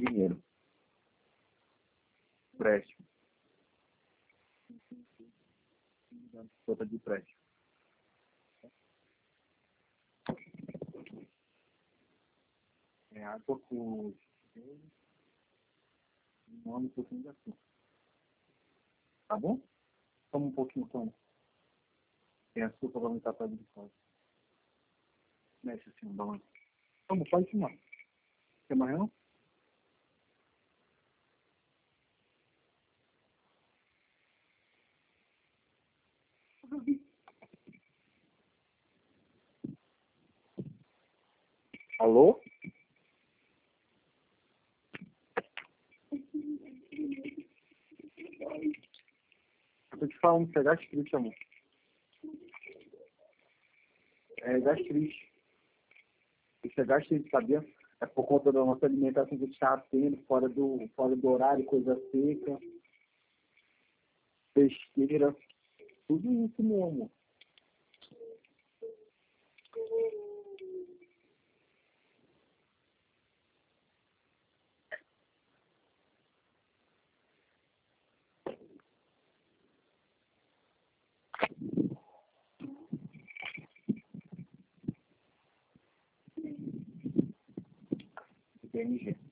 dinheiro. Empréstimo. Conta de empréstimo. É água com um pouquinho de açúcar. Tá bom? Toma um pouquinho, toma. Tem açúcar para aumentar a glicose. Mexe assim, balança. Toma, pode tomar. Quer mais não? Alô? Eu tô te falando que é gastrite, amor. É gastrite. Isso é gastrite, sabia? É por conta da nossa alimentação que a gente está tendo, fora do horário, coisa seca, besteira, tudo isso mesmo. PNG.